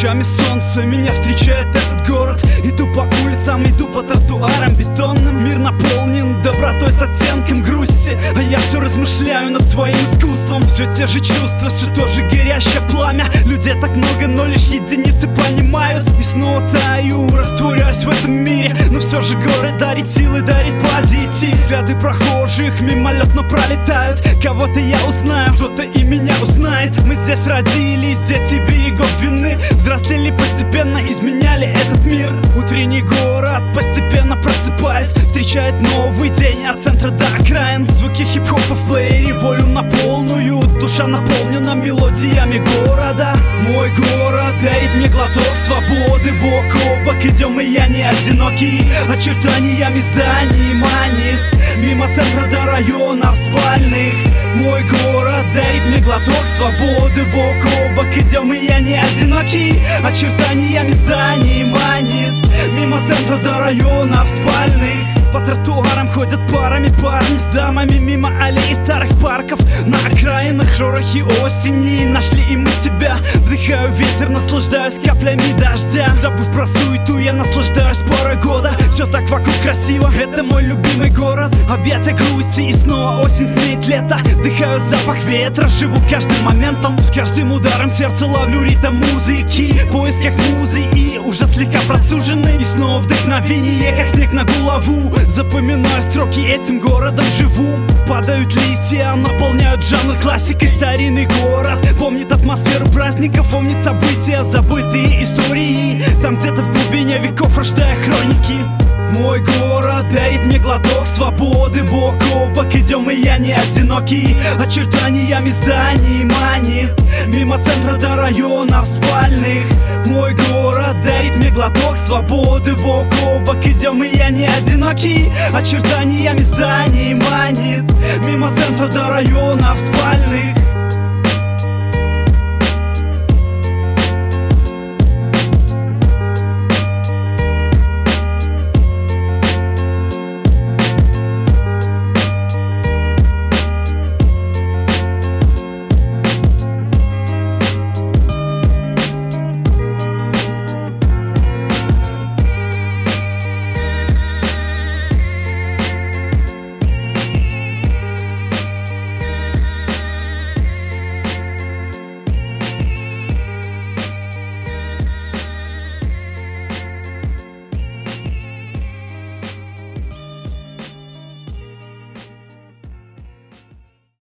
лучами солнца меня встречает этот город. Иду по улицам, иду по тротуарам бетонным. Мир наполнен добротой с оттенком грусти, а я все размышляю над своим искусством. Все те же чувства, все то же горящее пламя. Людей так много, но лишь единицы понимают. И снова таю, растворяюсь в этом мире. Но все же город дарит силы, дарит позитив. Взгляды прохожих мимолетно пролетают. Кого-то я узнаю, кто-то и меня узнает. Мы здесь родились, дети берегов Двины. Взрослели постепенно, изменяли этот мир. Утренний город, постепенно просыпаясь, встречает новый день от центра до окраин. Звуки хип-хопа в плеере, волю на полную. Душа наполнена мелодиями города. Мой город дарит мне глоток свободы. Бок о бок идем, и я не одинокий. Очертаниями зданий манит мимо центра до районов спальных. Мой город дарит мне глоток свободы. Бок о бок идем, и я не одинокий. Очертаниями зданий манит мимо центра до районов спальных. По тротуарам ходят парами парни с дамами. Мимо аллей старых парков, на окраинах шорохи осени. Нашли и мы себя. Вдыхаю ветер, наслаждаюсь каплями дождя. Забыв про суету, я наслаждаюсь порой года. Все так вокруг красиво, это мой любимый город. Объятия грусти, и снова осень сменит лето. Вдыхаю запах ветра, живу каждым моментом. С каждым ударом сердца ловлю ритм музыки. В поисках музы и уже слегка простуженный. И снова вдохновение, как снег на голову. Запоминаю строки, этим городом живу. Падают листья, наполняют жанр классикой. Старинный город помнит атмосферу праздников, помнит события, забытые истории. Там где-то в глубине веков рождая хроники. Мой город дарит мне глоток свободы. Бок о бок идем, и я не одинокий. Очертаниями зданий манит мимо центра до районов спальных. Мой город дарит мне глоток свободы. Бок о бок идем, и я не одинокий. Очертаниями зданий манит мимо центра до районов спальных.